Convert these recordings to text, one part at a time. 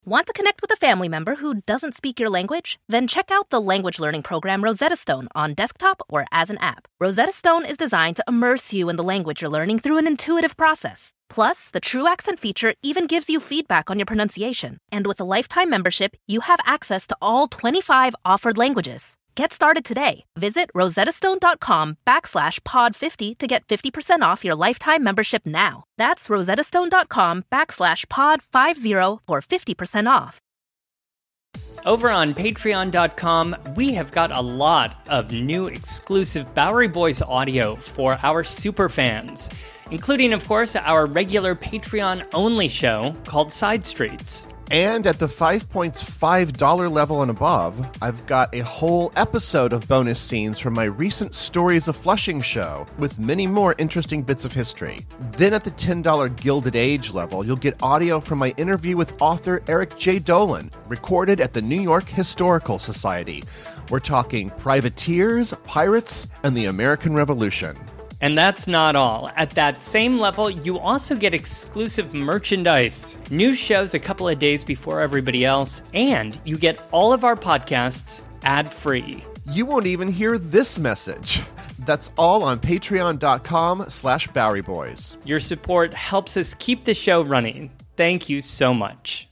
Want to connect with a family member who doesn't speak your language? Then check out the language learning program Rosetta Stone on desktop or as an app. Rosetta Stone is designed to immerse you in the language you're learning through an intuitive process. Plus, the True Accent feature even gives you feedback on your pronunciation. And with a lifetime membership, you have access to all 25 offered languages. Get started today. Visit rosettastone.com/pod50 to get 50% off your lifetime membership now. That's rosettastone.com/pod50 for 50% off. Over on patreon.com, we have got a lot of new exclusive Bowery Boys audio for our super fans, including, of course, our regular Patreon-only show called Side Streets. And at the $5.5 level and above, I've got a whole episode of bonus scenes from my recent Stories of Flushing show, with many more interesting bits of history. Then at the $10 Gilded Age level, you'll get audio from my interview with author Eric J. Dolan, recorded at the New York Historical Society. We're talking privateers, pirates, and the American Revolution. And that's not all. At that same level, you also get exclusive merchandise, new shows a couple of days before everybody else, and you get all of our podcasts ad-free. You won't even hear this message. That's all on patreon.com/BoweryBoys. Your support helps us keep the show running. Thank you so much.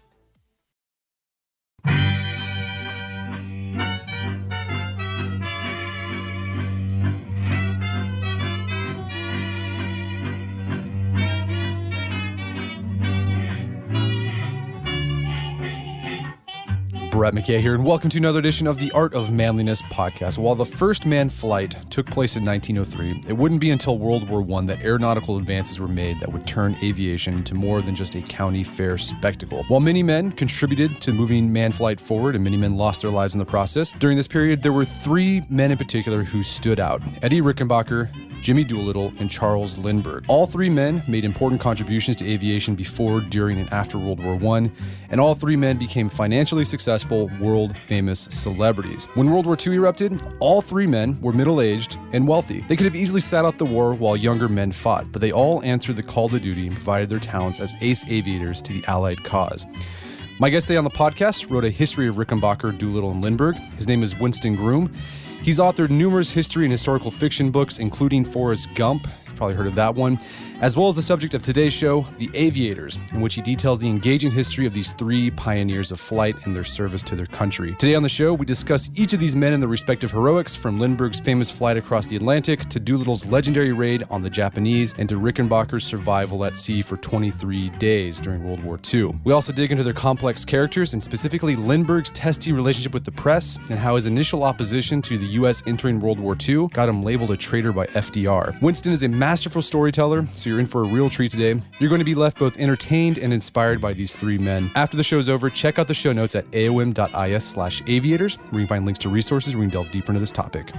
Brett McKay here, and welcome to another edition of the Art of Manliness podcast. While the first manned flight took place in 1903, it wouldn't be until World War I that aeronautical advances were made that would turn aviation into more than just a county fair spectacle. While many men contributed to moving manned flight forward, and many men lost their lives in the process, during this period, there were three men in particular who stood out: Eddie Rickenbacker, Jimmy Doolittle, and Charles Lindbergh. All three men made important contributions to aviation before, during, and after World War I, and all three men became financially successful, world-famous celebrities. When World War II erupted, all three men were middle-aged and wealthy. They could have easily sat out the war while younger men fought, but they all answered the call to duty and provided their talents as ace aviators to the Allied cause. My guest today on the podcast wrote a history of Rickenbacker, Doolittle, and Lindbergh. His name is Winston Groom. He's authored numerous history and historical fiction books, including Forrest Gump. You've probably heard of that one. As well as the subject of today's show, The Aviators, in which he details the engaging history of these three pioneers of flight and their service to their country. Today on the show, we discuss each of these men and their respective heroics, from Lindbergh's famous flight across the Atlantic to Doolittle's legendary raid on the Japanese, and to Rickenbacker's survival at sea for 23 days during World War II. We also dig into their complex characters, and specifically Lindbergh's testy relationship with the press, and how his initial opposition to the U.S. entering World War II got him labeled a traitor by FDR. Winston is a masterful storyteller, so you're in for a real treat today. You're going to be left both entertained and inspired by these three men. After the show's over, check out the show notes at aom.is/aviators, where you can find links to resources where you can delve deeper into this topic.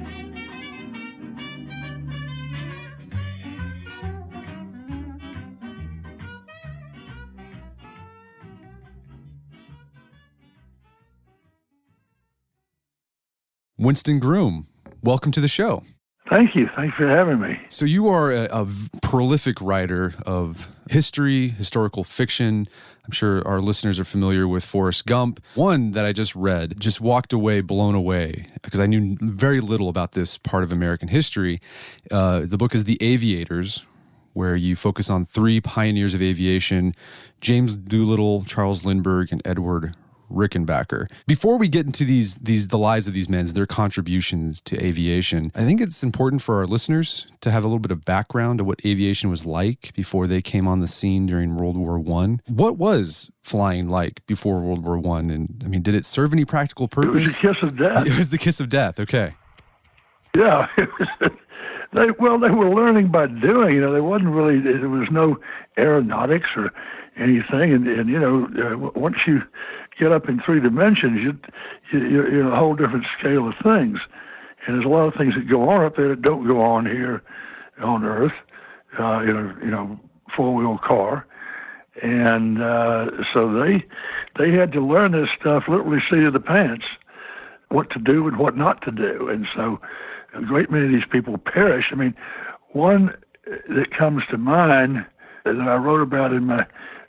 Winston Groom, welcome to the show. Thank you. Thanks for having me. So you are a prolific writer of history, historical fiction. I'm sure our listeners are familiar with Forrest Gump. One that I just read, just walked away, blown away, because I knew very little about this part of American history. The book is The Aviators, where you focus on three pioneers of aviation: James Doolittle, Charles Lindbergh, and Edward Rickenbacker. Before we get into the lives of these men, their contributions to aviation, I think it's important for our listeners to have a little bit of background of what aviation was like before they came on the scene during World War I. What was flying like before World War I? And I mean, did it serve any practical purpose? It was the kiss of death. It was the kiss of death. Okay. Yeah. It was, they were learning by doing. There was no aeronautics or anything. And once you get up in three dimensions, you're in a whole different scale of things. And there's a lot of things that go on up there that don't go on here on Earth, in a four-wheel car. And so they had to learn this stuff literally seat of the pants, what to do and what not to do. And so a great many of these people perish. I mean, one that comes to mind that I wrote about in my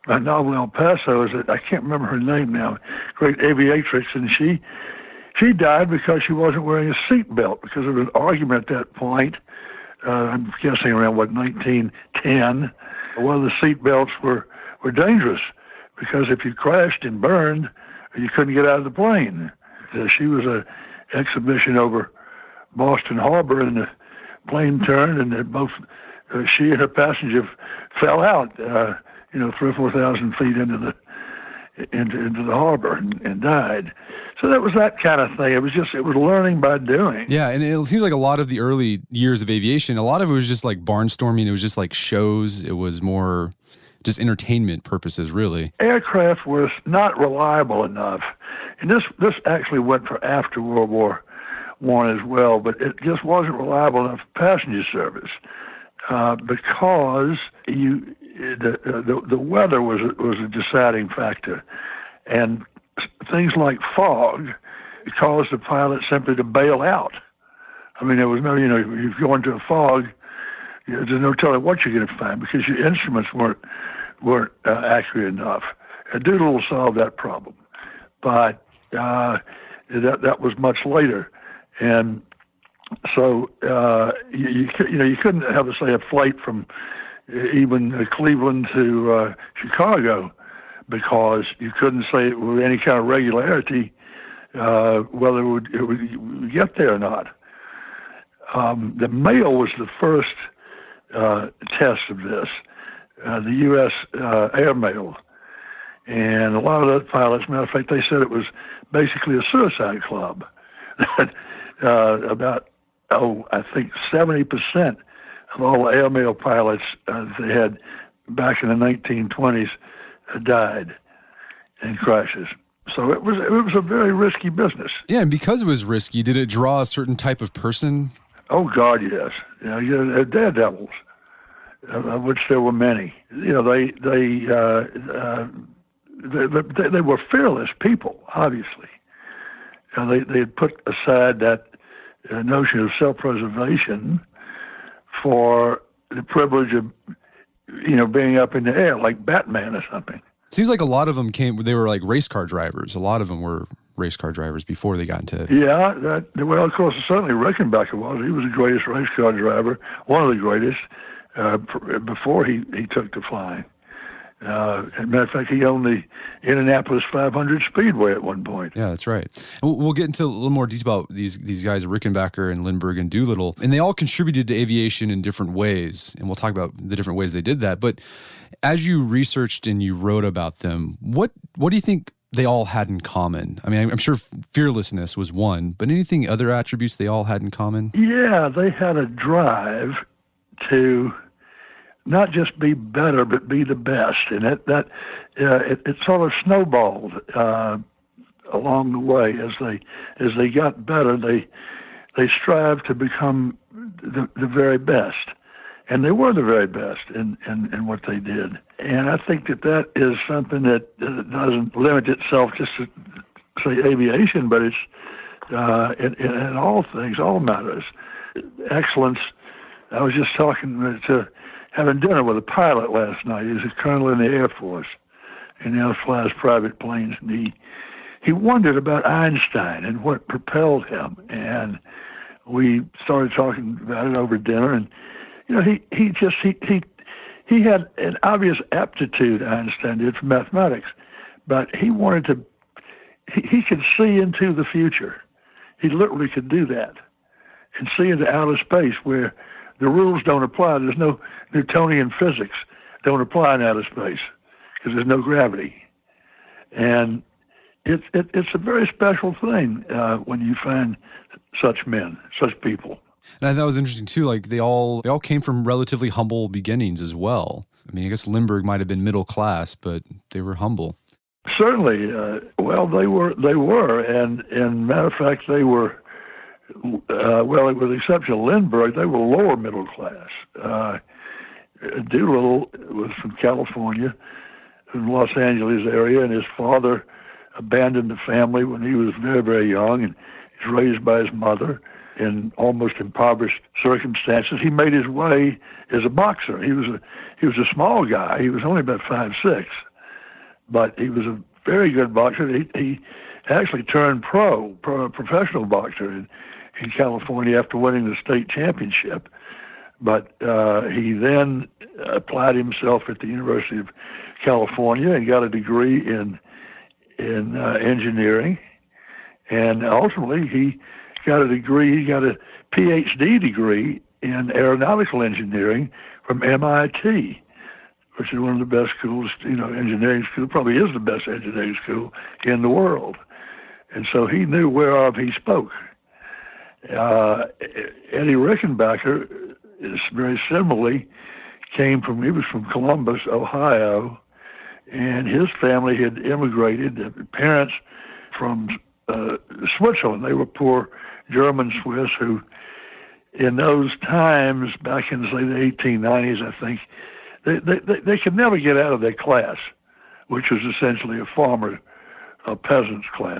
novel El Paso, I can't remember her name now, great aviatrix, and she died because she wasn't wearing a seatbelt, because of an argument at that point, I'm guessing around, 1910, well, the seatbelts were dangerous, because if you crashed and burned, you couldn't get out of the plane. She was an exhibition over Boston Harbor, and the plane turned, and both she and her passenger fell out, 3,000 or 4,000 feet into the harbor and died. So that was that kind of thing. It was learning by doing. Yeah, and it seems like a lot of the early years of aviation, a lot of it was just like barnstorming. It was just like shows. It was more just entertainment purposes, really. Aircraft was not reliable enough. And this actually went for after World War I as well, but it just wasn't reliable enough for passenger service because the weather was a deciding factor. And things like fog caused the pilot simply to bail out. I mean, there was no, if you go into a fog, there's no telling what you're going to find because your instruments weren't accurate enough. Doodle solved that problem, but that was much later, and so you couldn't have, say, a flight from even Cleveland to Chicago, because you couldn't say with any kind of regularity whether it would get there or not. The mail was the first test of this, the U.S. air mail. And a lot of those pilots, matter of fact, they said it was basically a suicide club. I think 70% of all the airmail pilots they had back in the 1920s died in crashes. So it was a very risky business. Yeah, and because it was risky, did it draw a certain type of person? Oh, God, yes. Daredevils, of which there were many. They were fearless people, obviously. They had put aside that notion of self-preservation for the privilege of, being up in the air like Batman or something. Seems like a lot of them they were like race car drivers. A lot of them were race car drivers before they got into... Yeah, of course, certainly Rickenbacker was. He was the greatest race car driver, one of the greatest, before he took to flying. As a matter of fact, he owned the Indianapolis 500 Speedway at one point. Yeah, that's right. We'll get into a little more detail about these guys, Rickenbacker and Lindbergh and Doolittle, and they all contributed to aviation in different ways, and we'll talk about the different ways they did that. But as you researched and you wrote about them, what do you think they all had in common? I mean, I'm sure fearlessness was one, but anything other attributes they all had in common? Yeah, they had a drive to not just be better, but be the best. And it sort of snowballed along the way. As they got better, they strived to become the very best. And they were the very best in what they did. And I think that is something that doesn't limit itself just to, say, aviation, but it's in all things, all matters. Excellence. I was just having dinner with a pilot last night. He was a colonel in the Air Force, and now flies private planes. And he wondered about Einstein and what propelled him. And we started talking about it over dinner. And he had an obvious aptitude, Einstein did, for mathematics, but he wanted to. He could see into the future. He literally could do that and see into outer space where the rules don't apply. There's no Newtonian physics don't apply in outer space because there's no gravity. And it's a very special thing when you find such men, such people. And I thought it was interesting too. Like they all came from relatively humble beginnings as well. I mean, I guess Lindbergh might have been middle class, but they were humble. Certainly, they were, and matter of fact, they were. With the exception of Lindbergh, they were lower middle class. Doolittle was from California, from the Los Angeles area, and his father abandoned the family when he was very, very young, and he was raised by his mother in almost impoverished circumstances. He made his way as a boxer. He was a small guy. He was only about 5'6", but he was a very good boxer. He actually turned professional boxer in California after winning the state championship. But he then applied himself at the University of California and got a degree in engineering. And ultimately, he got a PhD degree in aeronautical engineering from MIT, which is one of the best schools, engineering school, probably is the best engineering school in the world. And so he knew whereof he spoke. Eddie Rickenbacker is very similarly he was from Columbus, Ohio, and his family had immigrated, parents from Switzerland. They were poor German Swiss who, in those times, back in, say, the 1890s, I think, they could never get out of their class, which was essentially a peasant's class.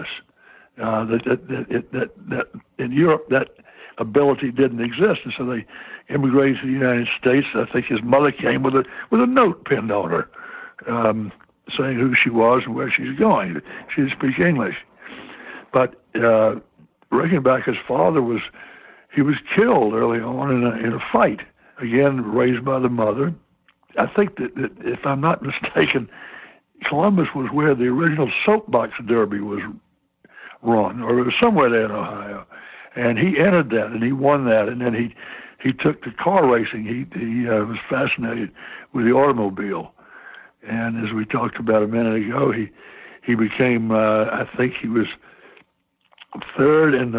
That in Europe, that ability didn't exist, and so they immigrated to the United States. I think his mother came with a note pinned on her, saying who she was and where she was going. She didn't speak English. But Rickenbacker's father was killed early on in a fight, again raised by the mother. I think that if I'm not mistaken, Columbus was where the original soapbox derby was run, or it was somewhere there in Ohio. And he entered that, and he won that, and then he took to car racing. He was fascinated with the automobile. And as we talked about a minute ago, he became, I think he was third in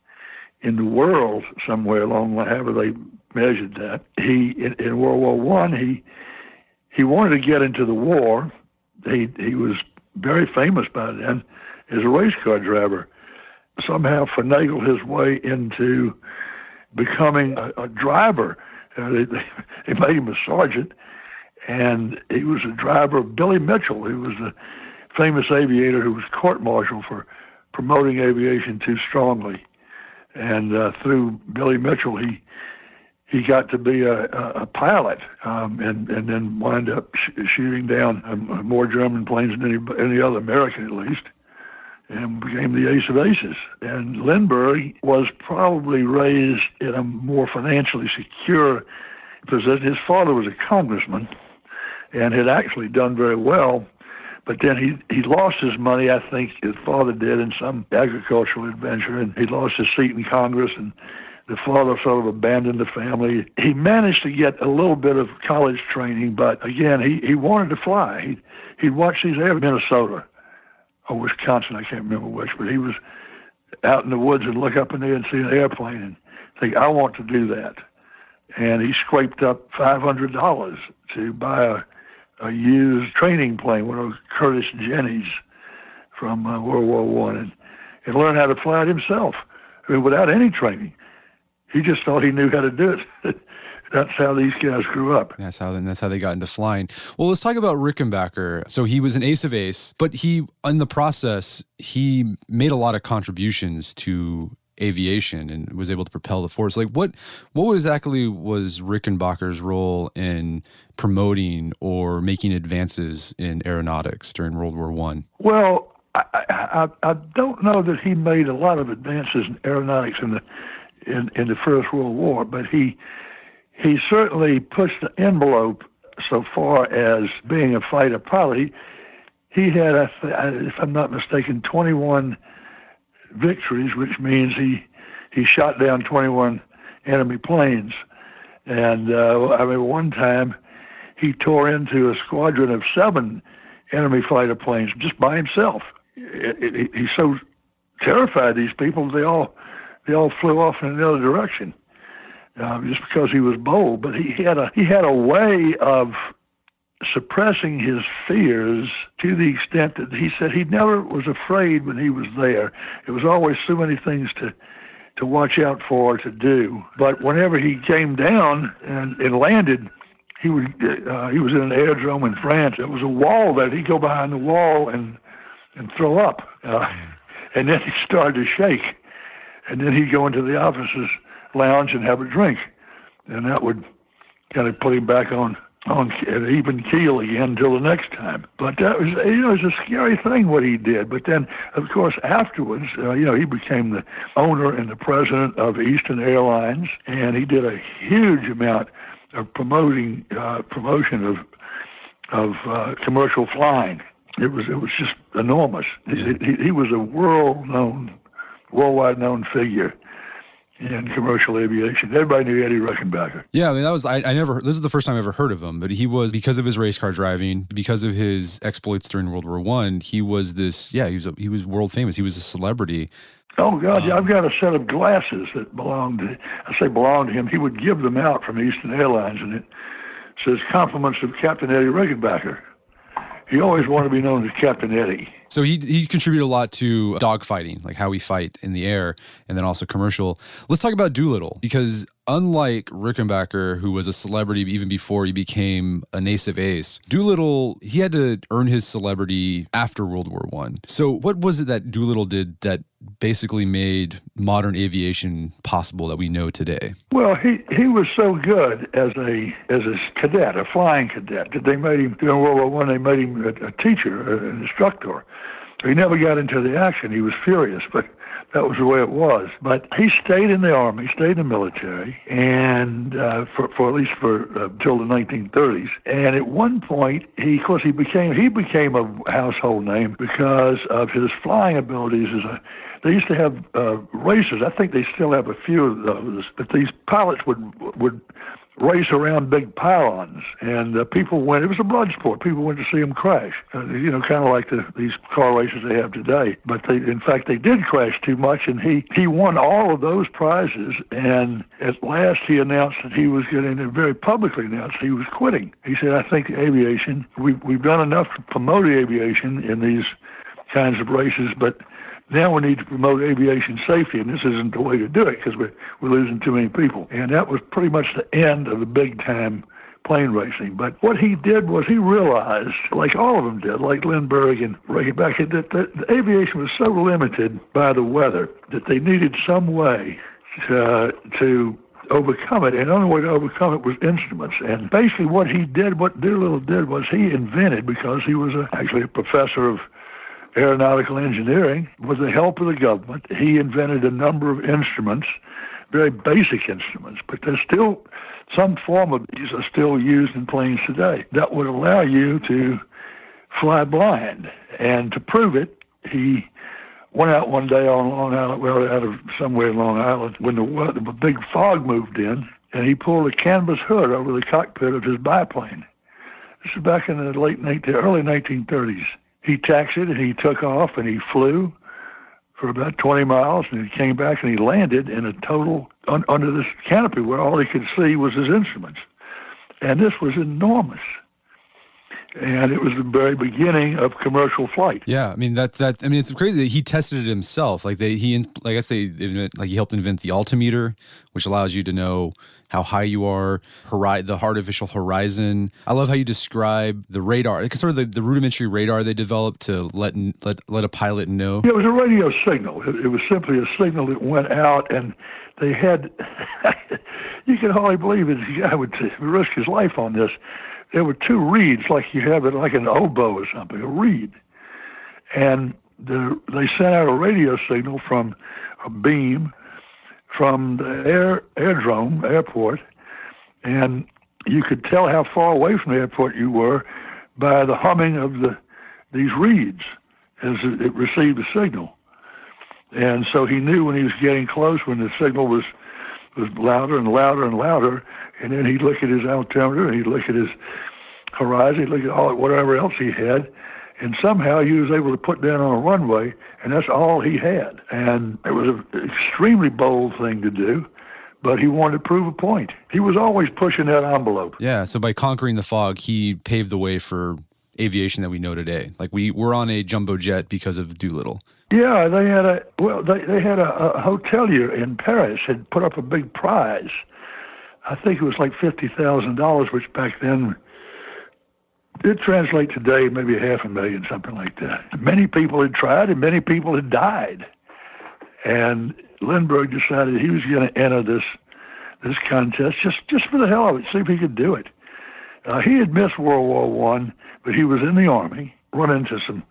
the world somewhere along, however they measured that. In World War I, he wanted to get into the war. He was very famous by then as a race car driver. Somehow finagled his way into becoming a driver. They made him a sergeant, and he was a driver of Billy Mitchell, who was the famous aviator who was court-martialed for promoting aviation too strongly. And through Billy Mitchell, he got to be a pilot, and then wound up shooting down more German planes than any other American, at least, and became the ace of aces. And Lindbergh was probably raised in a more financially secure position. His father was a congressman and had actually done very well, but then he lost his money, I think his father did, in some agricultural adventure, and he lost his seat in Congress, and the father sort of abandoned the family. He managed to get a little bit of college training, but again, he wanted to fly. He'd watch these air Minnesota or Wisconsin, I can't remember which, but he was out in the woods and look up in there and see an airplane and think, I want to do that. And he scraped up $500 to buy a used training plane, one of Curtis Jennings from World War I, and learned how to fly it himself. I mean, without any training. He just thought he knew how to do it. That's how these guys grew up. That's how they got into flying. Well, let's talk about Rickenbacker. So he was an ace of ace, but in the process, he made a lot of contributions to aviation and was able to propel the force. Like what exactly was Rickenbacker's role in promoting or making advances in aeronautics during World War I? Well, I don't know that he made a lot of advances in aeronautics in the First World War, but he certainly pushed the envelope so far as being a fighter pilot. He had, if I'm not mistaken, 21 victories, which means he shot down 21 enemy planes. And one time he tore into a squadron of 7 enemy fighter planes just by himself. He so terrified these people, they all flew off in another direction. Just because he was bold, but he had a way of suppressing his fears to the extent that he said he never was afraid when he was there. It was always so many things to watch out for, to do. But whenever he came down and landed, he was in an aerodrome in France. It was a wall that he'd go behind the wall and throw up, and then he started to shake, and then he'd go into the officers' lounge and have a drink, and that would kind of put him back on on an even keel again until the next time. But that was, it was a scary thing what he did. But then, of course, afterwards, he became the owner and the president of Eastern Airlines, and he did a huge amount of promotion of commercial flying. It was just enormous. He was a worldwide known figure in commercial aviation. Everybody knew Eddie Rickenbacker. Yeah, I mean, this is the first time I ever heard of him, but he was, because of his race car driving, because of his exploits during World War I, he was he was world famous. He was a celebrity. Oh, God, I've got a set of glasses that belonged to him. He would give them out from Eastern Airlines, and it says, "Compliments of Captain Eddie Rickenbacker." He always wanted to be known as Captain Eddie. So he contributed a lot to dogfighting, like how we fight in the air, and then also commercial. Let's talk about Doolittle, because unlike Rickenbacker, who was a celebrity even before he became a native ace, Doolittle, he had to earn his celebrity after World War I. So what was it that Doolittle did that basically made modern aviation possible that we know today? Well, he was so good as a cadet, a flying cadet, that they made him, during World War I, they made him a teacher, an instructor. He never got into the action. He was furious, but that was the way it was. But he stayed in the Army, stayed in the military, and for till the 1930s. And at one point, he became a household name because of his flying abilities. They used to have racers. I think they still have a few of those. But these pilots would race around big pylons, and people went. It was a blood sport. People went to see them crash. Kind of like these car races they have today. But they did crash too much, and he won all of those prizes. And at last, he announced that he was very publicly announced he was quitting. He said, "I think aviation. We've done enough to promote aviation in these kinds of races, but now we need to promote aviation safety, and this isn't the way to do it because we're losing too many people." And that was pretty much the end of the big-time plane racing. But what he did was he realized, like all of them did, like Lindbergh and Rickenbacker, that the aviation was so limited by the weather that they needed some way to overcome it, and the only way to overcome it was instruments. And basically what Doolittle did was he invented, because he was actually a professor of aeronautical engineering, with the help of the government, he invented a number of instruments, very basic instruments, but there's still some form of these are still used in planes today that would allow you to fly blind. And to prove it, he went out one day on Long Island, out of somewhere in Long Island, when the big fog moved in, and he pulled a canvas hood over the cockpit of his biplane. This is back in the early 1930s. He taxied and he took off and he flew for about 20 miles, and he came back and he landed in a total under this canopy where all he could see was his instruments. And this was enormous. And it was the very beginning of commercial flight. Yeah, I mean it's crazy that he tested it himself. He helped invent the altimeter, which allows you to know how high you are, the artificial horizon. I love how you describe the radar, sort of the rudimentary radar they developed to let a pilot know. Yeah, it was a radio signal. It was simply a signal that went out, and they had, you can hardly believe it, the guy would risk his life on this. There were two reeds, like you have it like an oboe or something, a reed. And they sent out a radio signal from a beam from the airport, and you could tell how far away from the airport you were by the humming of these reeds as it received the signal. And so he knew when he was getting close, when the signal was louder and louder and louder, and then he'd look at his altimeter, and he'd look at his horizon, he'd look at whatever else he had, and somehow he was able to put down on a runway, and that's all he had. And it was an extremely bold thing to do, but he wanted to prove a point. He was always pushing that envelope. Yeah, so by conquering the fog, he paved the way for aviation that we know today. Like we're on a jumbo jet because of Doolittle. Yeah, they had a hotelier in Paris had put up a big prize. I think it was like $50,000, which back then did translate today maybe $500,000, something like that. Many people had tried, and many people had died. And Lindbergh decided he was going to enter this contest just for the hell of it, see if he could do it. He had missed World War I, but he was in the Army, run into some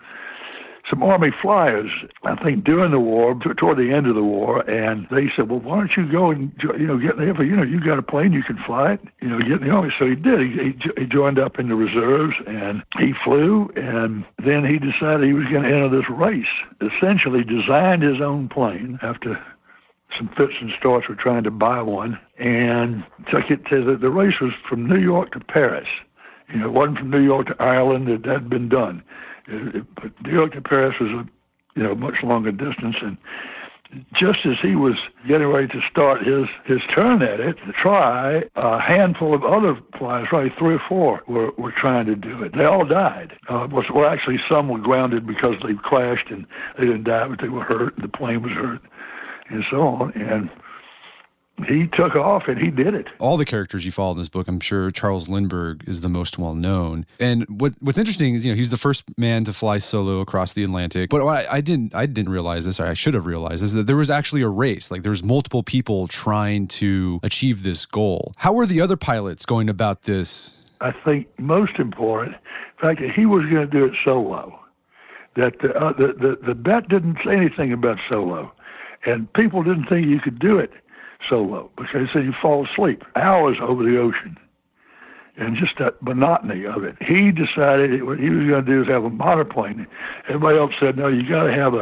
Army flyers, I think, during the war, toward the end of the war, and they said, well, why don't you go and, get in the Air Force? You got a plane, you can fly it, get in the Army. So he did. He joined up in the reserves, and he flew, and then he decided he was going to enter this race, essentially designed his own plane after some fits and starts were trying to buy one, and took it to the race was from New York to Paris. It wasn't from New York to Ireland. It had been done. But New York to Paris was a much longer distance, and just as he was getting ready to start his turn at it to try, a handful of other flyers, probably 3 or 4, were trying to do it. They all died. Well, actually, some were grounded because they crashed, and they didn't die, but they were hurt. The plane was hurt, and so on. And he took off, and he did it. All the characters you follow in this book, I'm sure Charles Lindbergh is the most well-known. And what's interesting is, he's the first man to fly solo across the Atlantic. But what I didn't realize this, or I should have realized this, that there was actually a race. Like, there was multiple people trying to achieve this goal. How were the other pilots going about this? I think most important, in fact, he was going to do it solo. That the bet didn't say anything about solo. And people didn't think you could do it solo, because they said you fall asleep hours over the ocean, and just that monotony of it. He decided what he was going to do is have a monoplane. Everybody else said, no, you got to have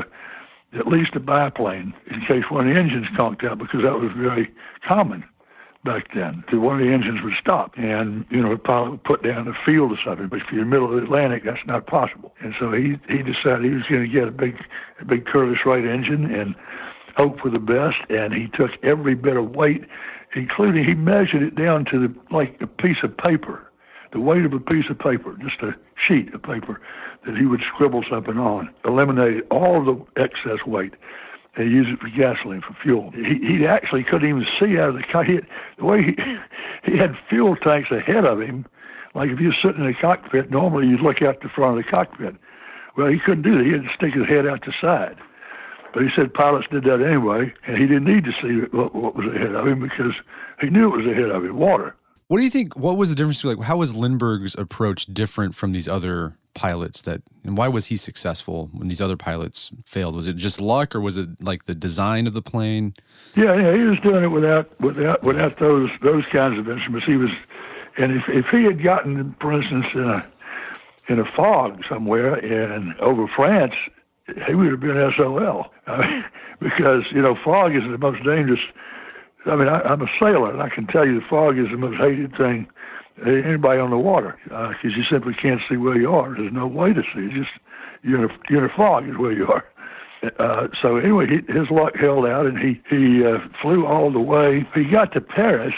at least a biplane in case one of the engines conked out, because that was very common back then. One of the engines would stop, and a pilot would put down a field or something. But if you're in the middle of the Atlantic, that's not possible. And so he decided he was going to get a big Curtiss-Wright engine and hope for the best, and he took every bit of weight, including he measured it down to like a piece of paper, the weight of a piece of paper, just a sheet of paper that he would scribble something on, eliminated all the excess weight, and use it for gasoline, for fuel. He actually couldn't even see out of the cockpit. The way he had fuel tanks ahead of him, like if you're sitting in a cockpit, normally you'd look out the front of the cockpit. Well, he couldn't do that. He had to stick his head out the side. But he said pilots did that anyway, and he didn't need to see what was ahead of him, because he knew it was ahead of him, water. What do you think, what was the difference? Like, how was Lindbergh's approach different from these other pilots, and why was he successful when these other pilots failed? Was it just luck, or was it like the design of the plane? Yeah, he was doing it without those kinds of instruments. He was, and if he had gotten, for instance, in a fog somewhere and over France, he would have been SOL, because fog is the most dangerous. I mean, I'm a sailor, and I can tell you the fog is the most hated thing anybody on the water, because you simply can't see where you are. There's no way to see. It's just you're in a fog is where you are. So anyway, his luck held out, and he flew all the way. He got to Paris.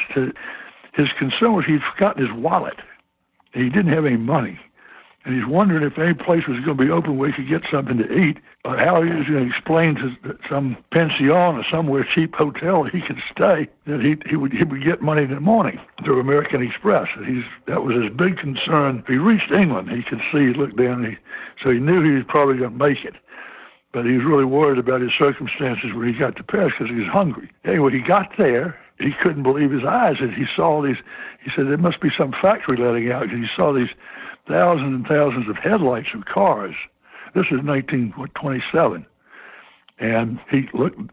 His concern was he'd forgotten his wallet. He didn't have any money. And he's wondering if any place was going to be open where he could get something to eat, or how he was going to explain to some pension or somewhere cheap hotel he could stay that he would get money in the morning through American Express. That was his big concern. If he reached England, he could see, look down, so he knew he was probably going to make it. But he was really worried about his circumstances when he got to Paris, because he was hungry. Anyway, he got there. He couldn't believe his eyes. And he saw these, he said, there must be some factory letting out, because he saw these thousands and thousands of headlights of cars. This is 1927. And he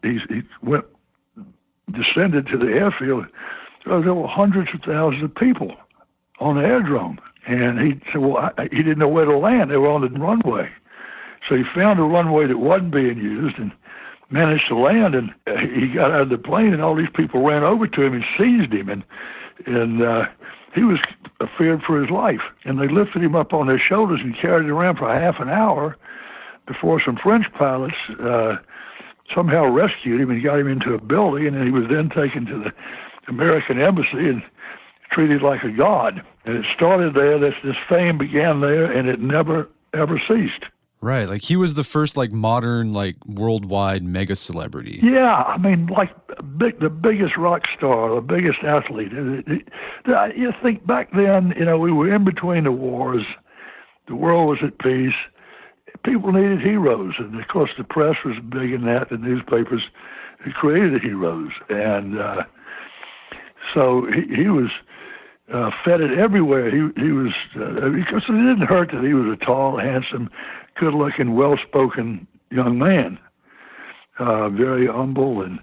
descended to the airfield. There were hundreds of thousands of people on the aerodrome. And he said, he didn't know where to land. They were on the runway. So he found a runway that wasn't being used and managed to land. And he got out of the plane, and all these people ran over to him and seized him. And he was feared for his life. And they lifted him up on their shoulders and carried him around for half an hour before some French pilots somehow rescued him and got him into a building. And he was then taken to the American embassy and treated like a god. And it started there. This fame began there, and it never, ever ceased. Right, like he was the first modern worldwide mega celebrity. Yeah, I mean, the biggest rock star, the biggest athlete. You think back then, we were in between the wars, the world was at peace, people needed heroes, and of course the press was big in that, the newspapers created heroes, and so he was fed it everywhere. He was because it didn't hurt that he was a tall, handsome, good-looking, well-spoken young man, very humble and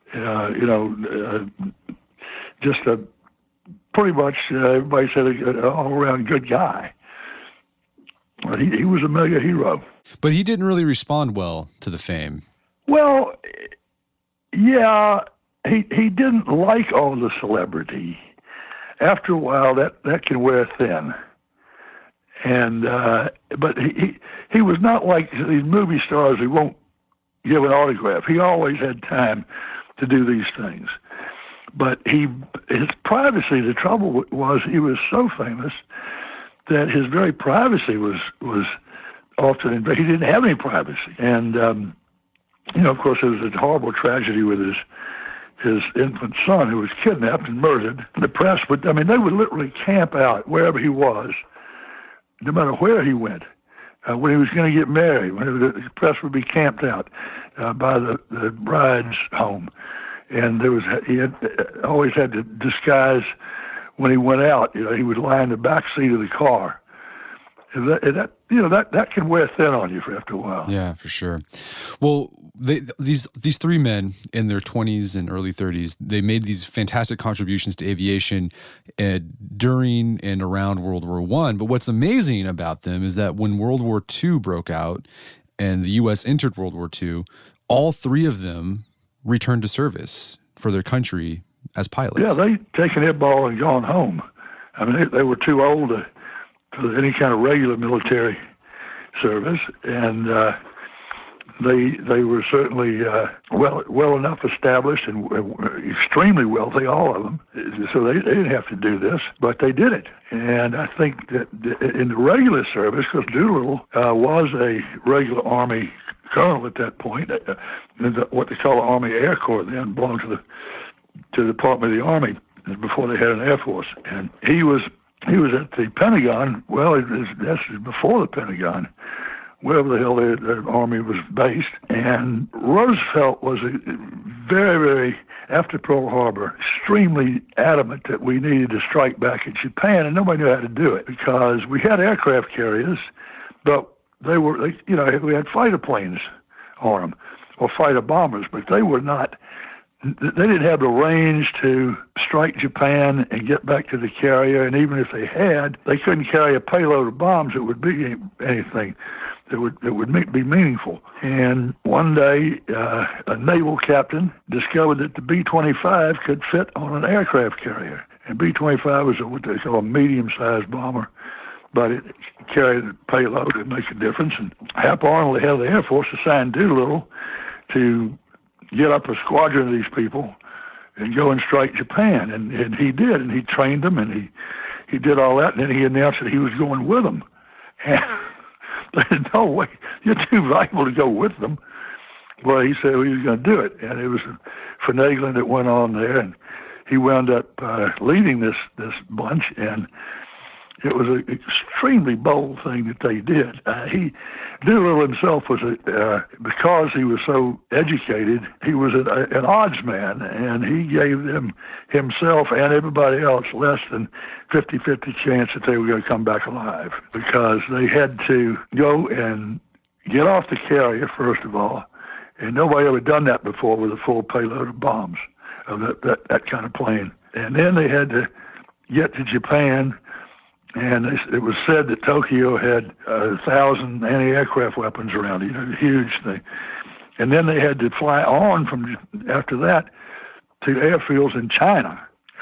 just a pretty much everybody said an all-around good guy. He was a mega hero. But he didn't really respond well to the fame. Well, yeah, he didn't like all the celebrity. After a while, that can wear thin. And but he was not like these movie stars who won't give an autograph. He always had time to do these things. But his privacy, the trouble was he was so famous that his very privacy was often invaded. He didn't have any privacy. And, of course, there was a horrible tragedy with his infant son who was kidnapped and murdered. The press they would literally camp out wherever he was, no matter where he went. When he was going to get married, the press would be camped out by the bride's home. And he always had to disguise when he went out. He would lie in the back seat of the car. And that can wear thin on you after a while. Yeah, for sure. Well, these three men in their 20s and early 30s, they made these fantastic contributions to aviation during and around World War I. But what's amazing about them is that when World War II broke out and the U.S. entered World War II, all three of them returned to service for their country as pilots. Yeah, they taken their ball and gone home. I mean, they were too old for any kind of regular military service, and they were certainly well enough established and extremely wealthy, all of them. So they didn't have to do this, but they did it. And I think that in the regular service, because Doolittle was a regular Army colonel at that point, what they call the Army Air Corps then, belonged to the Department of the Army before they had an Air Force. And he was at the Pentagon. Well, that's before the Pentagon, wherever the hell their army was based. And Roosevelt was very, very, after Pearl Harbor, extremely adamant that we needed to strike back at Japan, and nobody knew how to do it because we had aircraft carriers, but we had fighter planes on them, or fighter bombers, but they didn't have the range to strike Japan and get back to the carrier, and even if they had, they couldn't carry a payload of bombs that would be anything that would be meaningful. And one day, a naval captain discovered that the B-25 could fit on an aircraft carrier. And B-25 was what they call a medium-sized bomber, but it carried a payload that makes a difference. And Hap Arnold, the head of the Air Force, assigned Doolittle to get up a squadron of these people and go and strike Japan. And he did, and he trained them, and he did all that, and then he announced that he was going with them. And there's no way, you're too valuable to go with them. Well, he said he was going to do it, and it was finagling that went on there, and he wound up leading this bunch, and it was an extremely bold thing that they did. Doolittle himself was because he was so educated, he was an odds man, and he gave them himself and everybody else less than 50-50 chance that they were going to come back alive, because they had to go and get off the carrier, first of all, and nobody ever done that before with a full payload of bombs of that kind of plane. And then they had to get to Japan. And it was said that Tokyo had 1,000 anti-aircraft weapons around it, a huge thing. And then they had to fly on after that to airfields in China,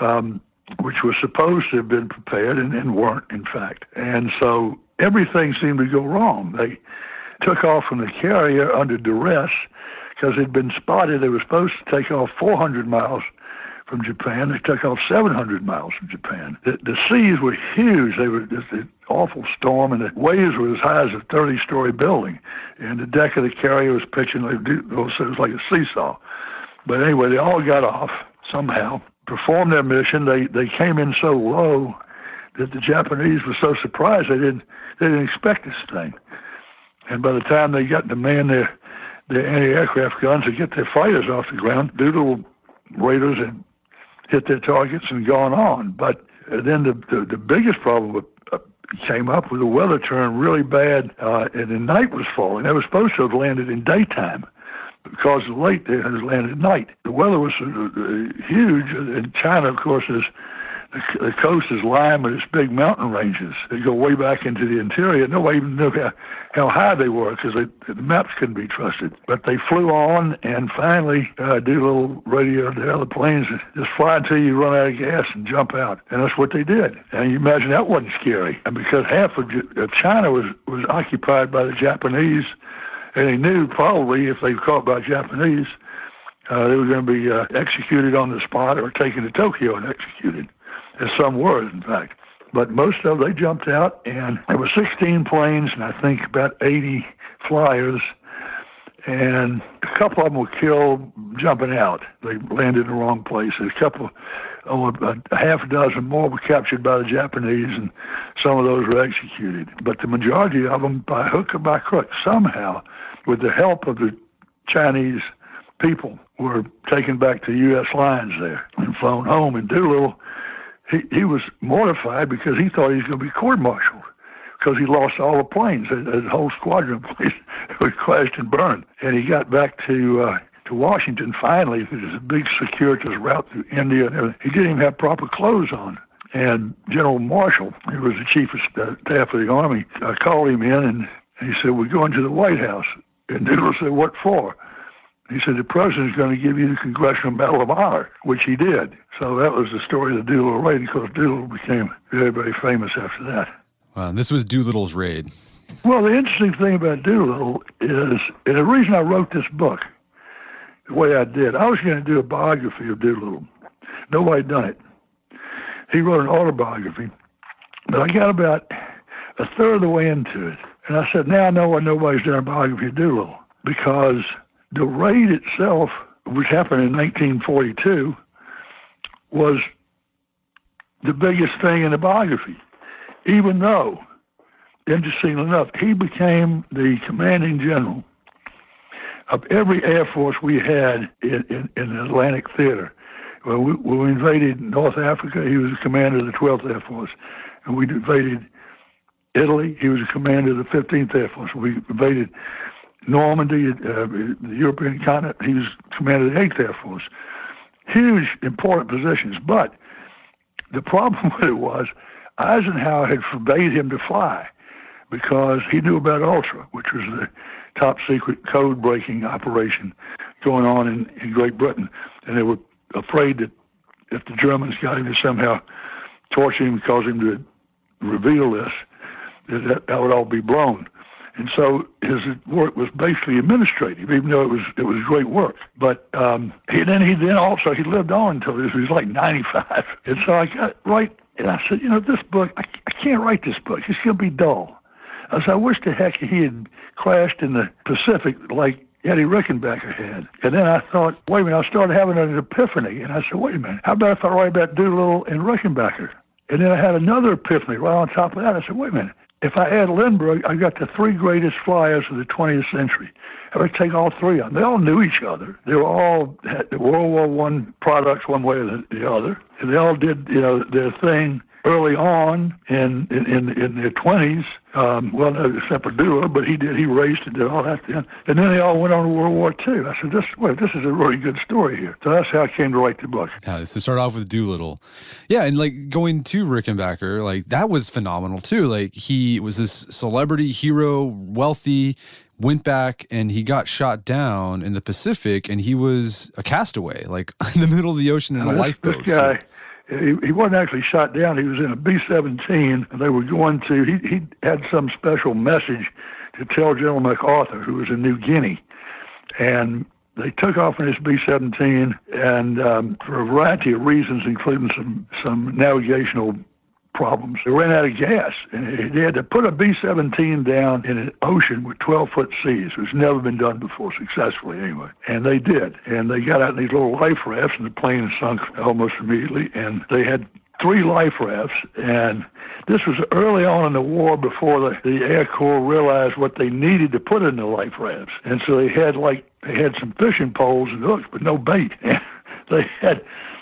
which was supposed to have been prepared and weren't, in fact. And so everything seemed to go wrong. They took off from the carrier under duress because they'd been spotted. They were supposed to take off 400 miles from Japan. They took off 700 miles from Japan. The seas were huge. They were just an awful storm, and the waves were as high as a 30-story building. And the deck of the carrier was pitching, so it was like a seesaw. But anyway, they all got off somehow, performed their mission. They came in so low that the Japanese were so surprised they didn't expect this thing. And by the time they got to man their anti-aircraft guns to get their fighters off the ground, Doolittle raiders had hit their targets and gone on. But then the biggest problem came up when the weather turned really bad, and the night was falling. They were supposed to have landed in daytime. Because of late, they had landed at night. The weather was huge, and China, of course, the coast is lined with its big mountain ranges. They go way back into the interior. Nobody even knew how high they were because the maps couldn't be trusted. But they flew on, and finally, Doolittle radioed the other planes, just fly until you run out of gas and jump out. And that's what they did. And you imagine that wasn't scary. And because half of China was occupied by the Japanese, and they knew probably if they were caught by Japanese, they were going to be executed on the spot or taken to Tokyo and executed, as some were, in fact. But most of them, they jumped out, and there were 16 planes and I think about 80 flyers, and a couple of them were killed jumping out. They landed in the wrong places. A half a dozen more were captured by the Japanese, and some of those were executed. But the majority of them, by hook or by crook, somehow, with the help of the Chinese people, were taken back to U.S. lines there and flown home. And Doolittle, he was mortified because he thought he was going to be court-martialed because he lost all the planes. His whole squadron of planes was crashed and burned. And he got back to Washington finally. There's a big circuitous route through India and everything. He didn't even have proper clothes on. And General Marshall, who was the chief of staff of the Army, called him in and he said, "We're going to the White House." And Doolittle said, "What for?" He said, "The president's going to give you the Congressional Medal of Honor," which he did. So that was the story of the Doolittle raid. Of course, Doolittle became very, very famous after that. Wow, this was Doolittle's raid. Well, the interesting thing about Doolittle is, and the reason I wrote this book the way I did, I was going to do a biography of Doolittle. Nobody had done it. He wrote an autobiography, but I got about a third of the way into it. And I said, now I know why nobody's done a biography of Doolittle, because the raid itself, which happened in 1942, was the biggest thing in the biography, even though, interestingly enough, he became the commanding general of every Air Force we had in the Atlantic Theater. When we invaded North Africa, he was the commander of the 12th Air Force. And we invaded Italy, he was the commander of the 15th Air Force. We invaded Normandy, the European continent, he was commander of the 8th Air Force. Huge, important positions. But the problem with it was Eisenhower had forbade him to fly because he knew about Ultra, which was the top secret code-breaking operation going on in Great Britain. And they were afraid that if the Germans got him to somehow torture him and cause him to reveal this, that would all be blown. And so his work was basically administrative, even though it was great work. But he lived on until he was like 95. And so I got right, and I said, this book, I can't write this book. It's going to be dull. I said, I wish to heck he had crashed in the Pacific like Eddie Rickenbacker had. And then I thought, wait a minute, I started having an epiphany. And I said, wait a minute, how about if I write about Doolittle and Rickenbacker? And then I had another epiphany right on top of that. I said, wait a minute, if I add Lindbergh, I got the three greatest flyers of the 20th century. I would take all three of them. They all knew each other. They were all had World War I products one way or the other. And they all did, their thing early on in their 20s. Except for Doolittle, but he raced and did all that then. And then they all went on to World War II. I said, this is a really good story here. So that's how I came to write the book. Yeah, so start off with Doolittle. Yeah, and like going to Rickenbacker, like that was phenomenal too. Like he was this celebrity hero, wealthy, went back and he got shot down in the Pacific and he was a castaway, like in the middle of the ocean in a lifeboat. This guy, he wasn't actually shot down. He was in a B-17, and they were going to, he had some special message to tell General MacArthur, who was in New Guinea. And they took off in his B-17, and for a variety of reasons, including some navigational problems, they ran out of gas. And they had to put a B-17 down in an ocean with 12-foot seas, which has never been done before successfully anyway. And they did. And they got out in these little life rafts, and the plane sunk almost immediately. And they had 3 life rafts. And this was early on in the war before the Air Corps realized what they needed to put in the life rafts. And so they had some fishing poles and hooks, but no bait. And they had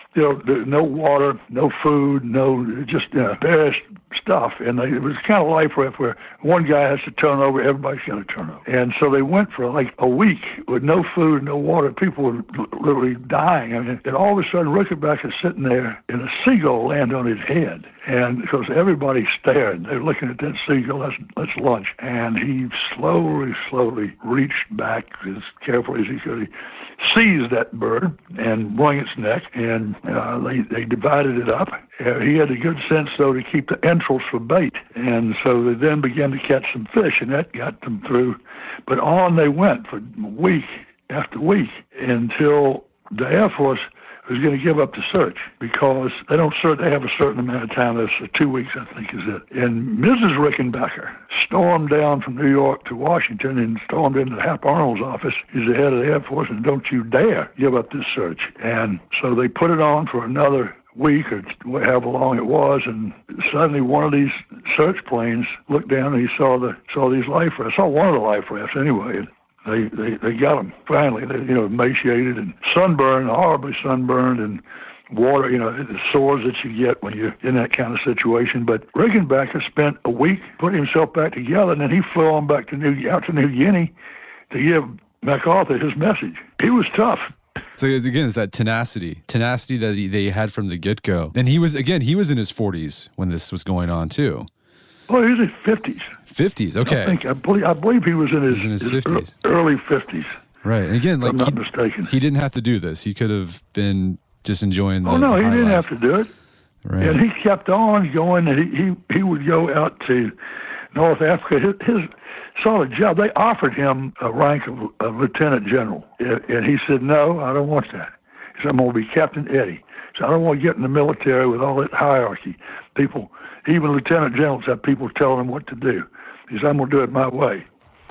no water, no food, just various stuff. And it was kind of life raft where one guy has to turn over, everybody's got to turn over. And so they went for like a week with no food, no water. People were literally dying. I mean, and all of a sudden, Rickenbacker's sitting there, and a seagull landed on his head. And because everybody stared, they were looking at that seagull, let's lunch. And he slowly reached back as carefully as he could. He seized that bird and wrung its neck, and they divided it up. He had the good sense, though, to keep the entrails for bait. And so they then began to catch some fish, and that got them through. But on they went for week after week until the Air Force was going to give up the search because they have a certain amount of time. That's 2 weeks, I think, is it. And Mrs. Rickenbacker stormed down from New York to Washington and stormed into Hap Arnold's office. He's the head of the Air Force, and don't you dare give up this search. And so they put it on for another week or however long it was, and suddenly one of these search planes looked down and he saw these life rafts. Saw one of the life rafts anyway. They got him finally. They, emaciated and sunburned, horribly sunburned, and water, the sores that you get when you're in that kind of situation. But Rickenbacker spent a week putting himself back together, and then he flew on back to out to New Guinea to give MacArthur his message. He was tough. So again, it's that tenacity that they had from the get-go. And he was in his 40s when this was going on too. Oh, he was in his 50s. 50s, okay. I believe he was in his 50s. Early 50s. Right. And again, if I'm not mistaken. He didn't have to do this. He could have been just enjoying the he didn't life. have to do it. Right. And he kept on going. And he would go out to North Africa. His sort of job, they offered him a rank of lieutenant general. And he said, no, I don't want that. He said, I'm going to be Captain Eddie. So I don't want to get in the military with all that hierarchy. People, even lieutenant generals, have people telling them what to do. He said, I'm going to do it my way.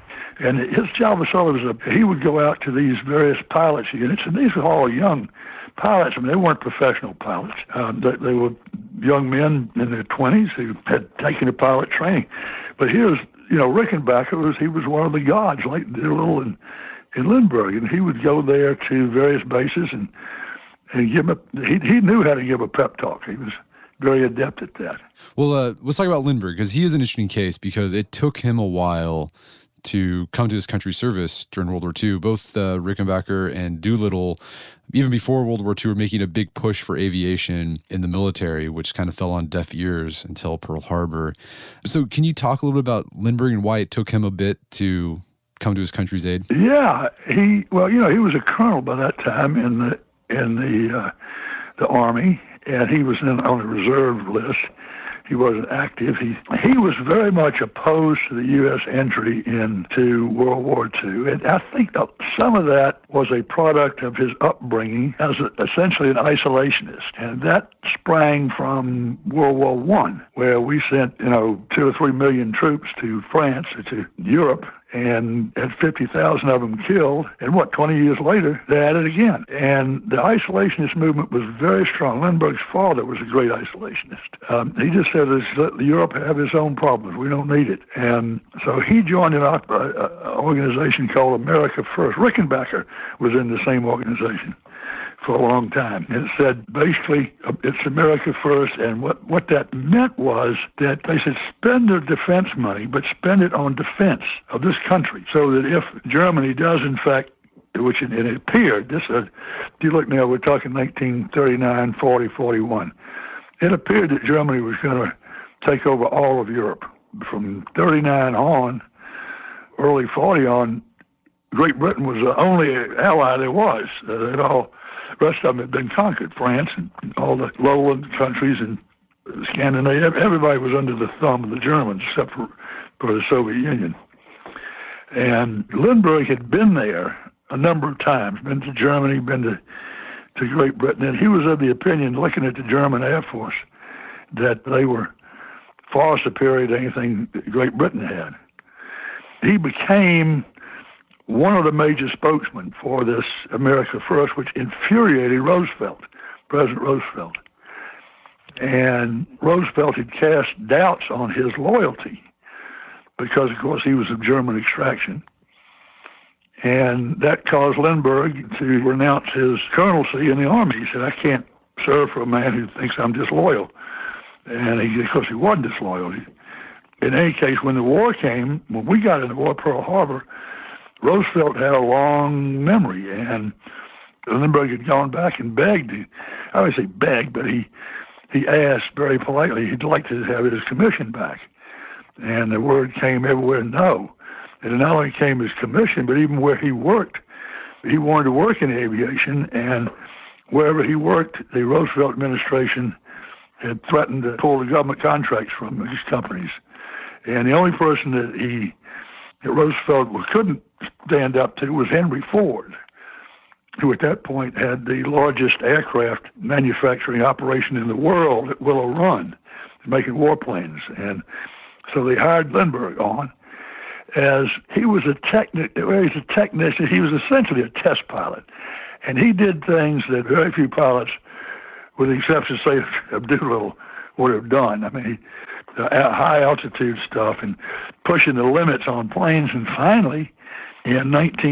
And his job was sort of he would go out to these various pilots units, and these were all young pilots. I mean, they weren't professional pilots. They were young men in their 20s who had taken a pilot training. But here's, Rickenbacker he was one of the gods, like Doolittle in Lindbergh, and he would go there to various bases and give he knew how to give a pep talk. He was very adept at that. Well, let's talk about Lindbergh, because he is an interesting case because it took him a while to come to his country's service during World War II. Both Rickenbacker and Doolittle, even before World War II, were making a big push for aviation in the military, which kind of fell on deaf ears until Pearl Harbor. So can you talk a little bit about Lindbergh and why it took him a bit to come to his country's aid? Yeah, he was a colonel by that time in the Army, and he was on the reserve list. He wasn't active. He was very much opposed to the U.S. entry into World War II. And I think some of that was a product of his upbringing as essentially an isolationist. And that sprang from World War I, where we sent, 2 or 3 million troops to France, to Europe, and had 50,000 of them killed. And 20 years later, they had it again. And the isolationist movement was very strong. Lindbergh's father was a great isolationist. He just said, let Europe have its own problems. We don't need it. And so he joined an organization called America First. Rickenbacker was in the same organization for a long time. And it said, basically, it's America First. And what that meant was that they said, spend their defense money, but spend it on defense of this country, so that if Germany does, in fact, which it appeared, you look now, we're talking 1939, 40, 41. It appeared that Germany was going to take over all of Europe. From 39 on, early 40 on, Great Britain was the only ally there was. The rest of them had been conquered. France and all the lowland countries and Scandinavia, everybody was under the thumb of the Germans, except for the Soviet Union. And Lindbergh had been there a number of times, been to Germany, been to Great Britain, and he was of the opinion, looking at the German Air Force, that they were far superior to anything that Great Britain had. He became one of the major spokesmen for this America First, which infuriated President Roosevelt. And Roosevelt had cast doubts on his loyalty because, of course, he was of German extraction. And that caused Lindbergh to renounce his colonelcy in the Army. He said, I serve for a man who thinks I'm disloyal. And of course, he wasn't disloyal. In any case, when the war came, when we got in the war at Pearl Harbor, Roosevelt had a long memory, and Lindbergh had gone back and begged. I would say begged, but he asked very politely he'd like to have his commission back. And the word came everywhere, no. And it not only came his commission, but even where he worked. He wanted to work in aviation, and wherever he worked, the Roosevelt administration had threatened to pull the government contracts from these companies. And the only person that Roosevelt couldn't stand up to was Henry Ford, who at that point had the largest aircraft manufacturing operation in the world at Willow Run, making warplanes. And so they hired Lindbergh on as he was a technician. He was essentially a test pilot. And he did things that very few pilots, with the exception, say, of Doolittle, would have done. I mean, high altitude stuff and pushing the limits on planes. And finally, in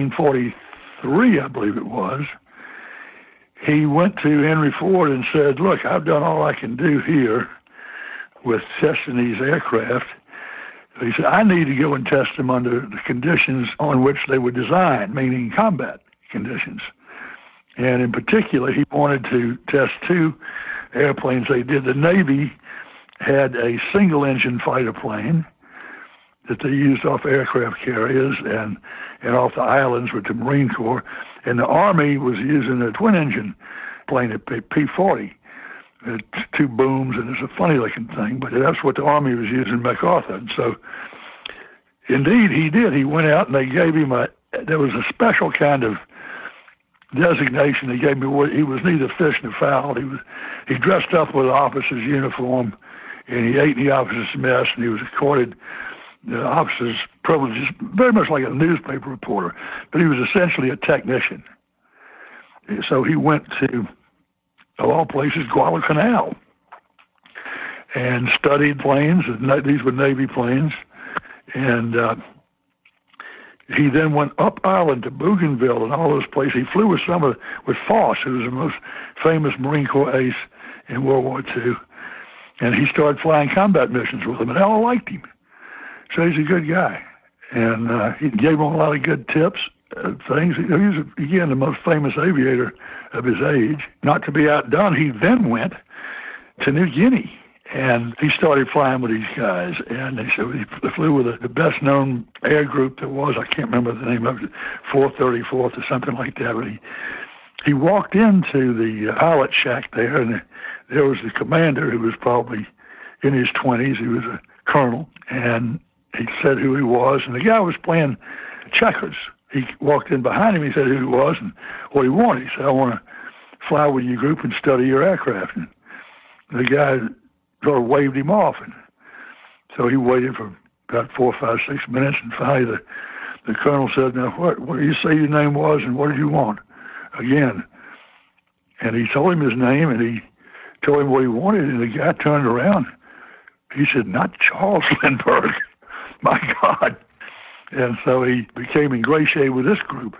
1943, I believe it was, he went to Henry Ford and said, look, I've done all I can do here with testing these aircraft. He said, I need to go and test them under the conditions on which they were designed, meaning combat conditions. And in particular, he wanted to test two airplanes they did. The Navy had a single-engine fighter plane that they used off aircraft carriers and off the islands with the Marine Corps. And the Army was using a twin-engine plane, a P-40. Two booms, and it's a funny-looking thing, but that's what the Army was using MacArthur. And so, indeed, he did. He went out, and they gave him there was a special kind of designation they gave me. He was neither fish nor fowl. He dressed up with an officer's uniform, and he ate in the officer's mess, and he was accorded the officer's privileges, very much like a newspaper reporter, but he was essentially a technician. So he went to, of all places, Guadalcanal, and studied planes. These were Navy planes. And he then went up island to Bougainville and all those places. He flew with with Foss, who was the most famous Marine Corps ace in World War II. And he started flying combat missions with him, and they all liked him. So he's a good guy. And he gave them a lot of good tips. Things. He was, again, the most famous aviator of his age. Not to be outdone, he then went to New Guinea, and he started flying with these guys. And he flew with the best-known air group there was. I can't remember the name of it, 434th or something like that. But he walked into the pilot shack there, and there was the commander, who was probably in his 20s. He was a colonel, and he said who he was, and the guy was playing checkers. He walked in behind him. He said who he was and what he wanted. He said, I want to fly with your group and study your aircraft. And the guy sort of waved him off. And so he waited for about 4, 5, 6 minutes. And finally the colonel said, now, what did you say your name was and what did you want? Again. And he told him his name and he told him what he wanted. And the guy turned around. He said, not Charles Lindbergh. My God. And so he became ingratiated with this group.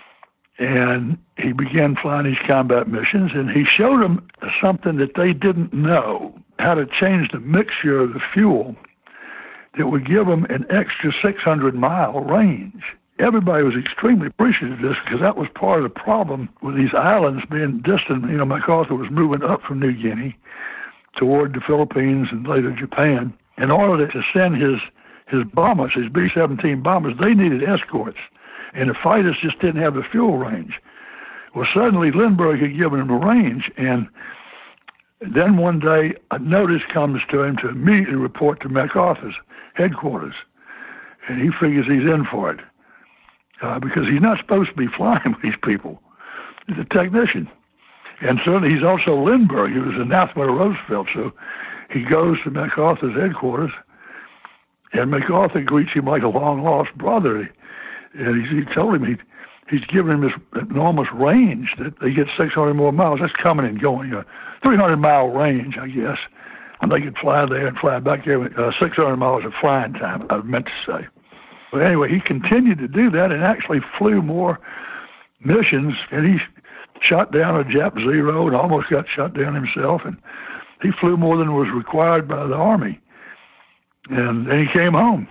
And he began flying these combat missions, and he showed them something that they didn't know, how to change the mixture of the fuel that would give them an extra 600-mile range. Everybody was extremely appreciative of this because that was part of the problem with these islands being distant. You know, MacArthur was moving up from New Guinea toward the Philippines and later Japan. In order to send his bombers, his B-17 bombers, they needed escorts, and the fighters just didn't have the fuel range. Well, suddenly Lindbergh had given him a range, and then one day a notice comes to him to immediately report to MacArthur's headquarters, and he figures he's in for it because he's not supposed to be flying with these people. He's a technician, and certainly he's also Lindbergh. He was anathema to Roosevelt, so he goes to MacArthur's headquarters. And MacArthur greets him like a long-lost brother. And he told him he's given him this enormous range that they get 600 more miles. That's coming and going, 300-mile range, I guess. And they could fly there and fly back there. 600 miles of flying time, I meant to say. But anyway, he continued to do that and actually flew more missions, and he shot down a Jap Zero and almost got shot down himself, and he flew more than was required by the Army. And then he came home.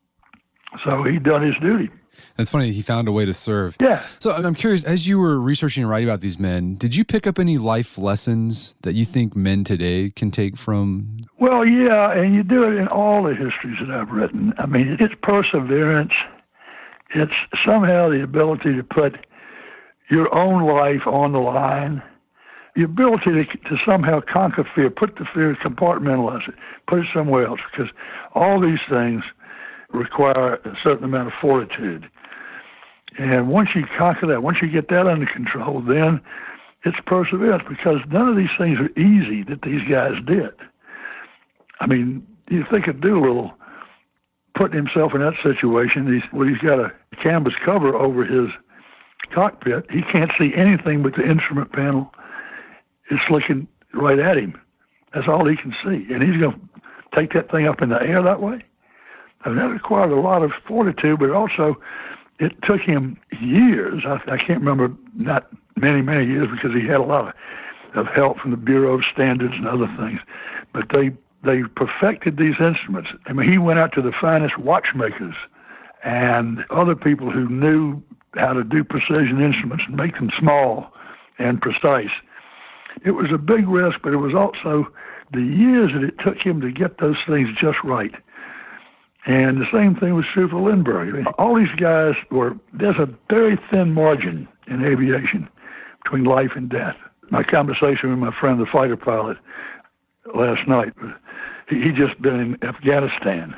So he'd done his duty. That's funny. He found a way to serve. Yeah. So I'm curious, as you were researching and writing about these men, did you pick up any life lessons that you think men today can take from? Well, yeah, and you do it in all the histories that I've written. I mean, it's perseverance. It's somehow the ability to put your own life on the line, the ability to somehow conquer fear, put the fear, compartmentalize it, put it somewhere else, because all these things require a certain amount of fortitude. And once you conquer that, once you get that under control, then it's perseverance, because none of these things are easy that these guys did. I mean, you think of Doolittle putting himself in that situation. He's got a canvas cover over his cockpit. He can't see anything but the instrument panel is looking right at him. That's all he can see. And he's going to take that thing up in the air that way? I mean, that required a lot of fortitude, but also it took him years. I can't remember, not many years, because he had a lot of help from the Bureau of Standards and other things. But they perfected these instruments. I mean, he went out to the finest watchmakers and other people who knew how to do precision instruments and make them small and precise. It was a big risk, but it was also the years that it took him to get those things just right. And the same thing was true for Lindbergh. I mean, all these guys there's a very thin margin in aviation between life and death. My conversation with my friend, the fighter pilot, last night, he'd just been in Afghanistan.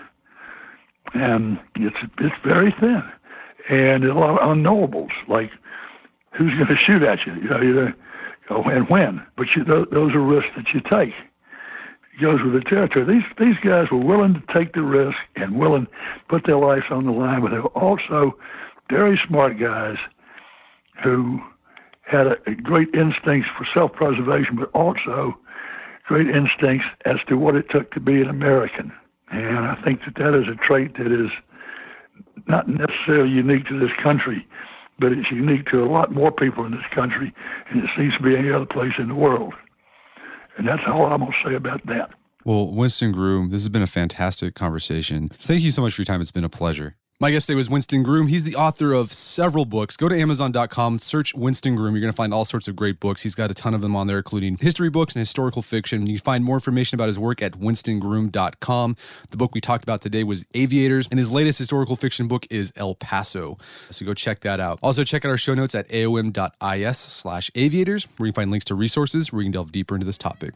And it's very thin. And a lot of unknowables, like who's going to shoot at you, and when. But those are risks that you take. It goes with the territory. These guys were willing to take the risk and willing to put their lives on the line, but they were also very smart guys who had a great instincts for self-preservation, but also great instincts as to what it took to be an American. And I think that is a trait that is not necessarily unique to this country, but it's unique to a lot more people in this country, and it seems to be any other place in the world. And that's all I'm going to say about that. Well, Winston Groom, this has been a fantastic conversation. Thank you so much for your time. It's been a pleasure. My guest today was Winston Groom. He's the author of several books. Go to Amazon.com, search Winston Groom. You're going to find all sorts of great books. He's got a ton of them on there, including history books and historical fiction. You can find more information about his work at WinstonGroom.com. The book we talked about today was Aviators, and his latest historical fiction book is El Paso. So go check that out. Also, check out our show notes at aom.is/aviators, where you can find links to resources where you can delve deeper into this topic.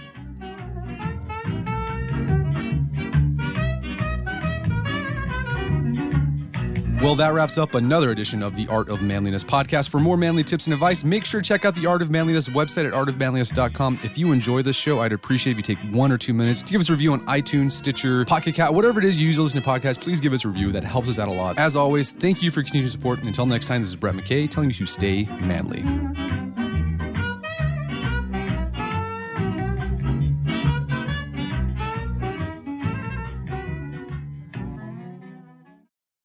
Well, that wraps up another edition of the Art of Manliness podcast. For more manly tips and advice, make sure to check out the Art of Manliness website at artofmanliness.com. If you enjoy this show, I'd appreciate if you take 1 or 2 minutes to give us a review on iTunes, Stitcher, Pocket Cast, whatever it is you use to listen to podcasts. Please give us a review. That helps us out a lot. As always, thank you for continued support. And until next time, this is Brett McKay telling you to stay manly.